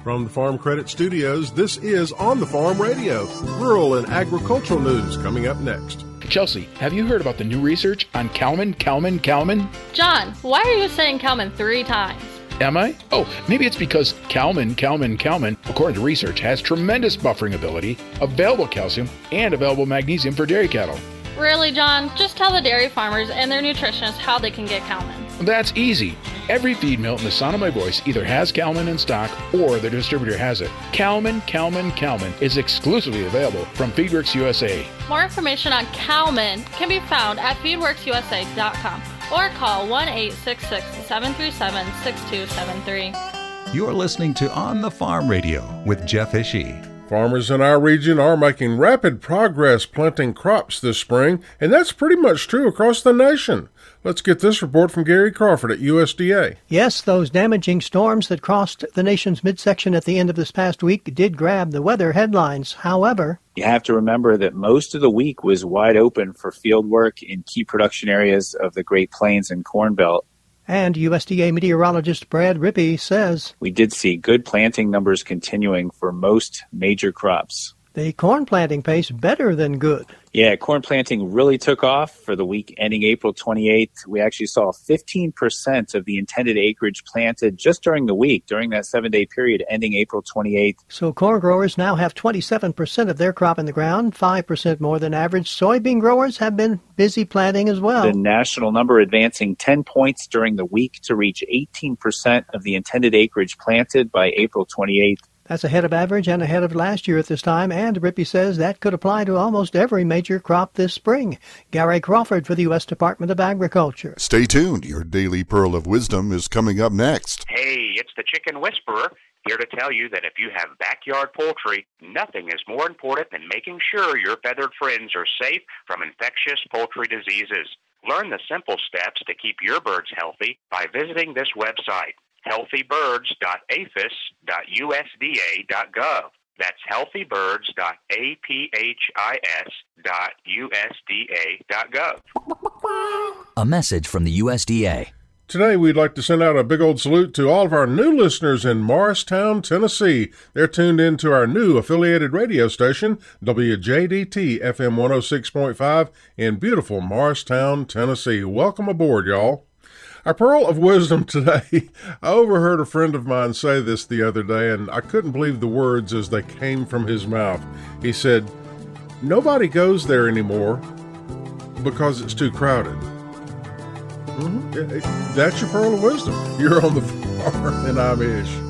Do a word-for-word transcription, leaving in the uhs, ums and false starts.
From the Farm Credit Studios, this is On the Farm Radio, rural and agricultural news coming up next. Chelsea, have you heard about the new research on Kalman, Kalman, Kalman? John, why are you saying Kalman three times? Am I? Oh, maybe it's because Kalman, Kalman, Kalman, according to research, has tremendous buffering ability, available calcium, and available magnesium for dairy cattle. Really, John? Just tell the dairy farmers and their nutritionists how they can get Kalman. That's easy. Every feed mill in the sound of my voice either has Kalman in stock or their distributor has it. Kalman, Kalman, Kalman is exclusively available from Feedworks U S A. More information on Kalman can be found at feedworks U S A dot com or call one eight six six, seven three seven, six two seven three. You're listening to On the Farm Radio with Jeff Ishii. Farmers in our region are making rapid progress planting crops this spring, and that's pretty much true across the nation. Let's get this report from Gary Crawford at U S D A. Yes, those damaging storms that crossed the nation's midsection at the end of this past week did grab the weather headlines. However, you have to remember that most of the week was wide open for field work in key production areas of the Great Plains and Corn Belt. And U S D A meteorologist Brad Rippey says we did see good planting numbers continuing for most major crops. The corn planting pace better than good. Yeah, corn planting really took off for the week ending April twenty-eighth. We actually saw fifteen percent of the intended acreage planted just during the week, during that seven-day period ending April twenty-eighth. So corn growers now have twenty-seven percent of their crop in the ground, five percent more than average. Soybean growers have been busy planting as well. The national number advancing ten points during the week to reach eighteen percent of the intended acreage planted by April twenty-eighth. That's ahead of average and ahead of last year at this time, and Rippey says that could apply to almost every major crop this spring. Gary Crawford for the U S Department of Agriculture. Stay tuned. Your Daily Pearl of Wisdom is coming up next. Hey, it's the Chicken Whisperer, here to tell you that if you have backyard poultry, nothing is more important than making sure your feathered friends are safe from infectious poultry diseases. Learn the simple steps to keep your birds healthy by visiting this website, healthy birds dot a f i s dot u s d a dot gov. That's healthy birds dot a p h i s dot u s d a dot gov. A message from the U S D A. Today, we'd like to send out a big old salute to all of our new listeners in Morristown, Tennessee. They're tuned in to our new affiliated radio station, W J D T F M one oh six point five in beautiful Morristown, Tennessee. Welcome aboard, y'all. Our Pearl of Wisdom today, I overheard a friend of mine say this the other day, and I couldn't believe the words as they came from his mouth. He said, nobody goes there anymore because it's too crowded. Mm-hmm. That's your Pearl of Wisdom. You're on the farm, and I'm Ish.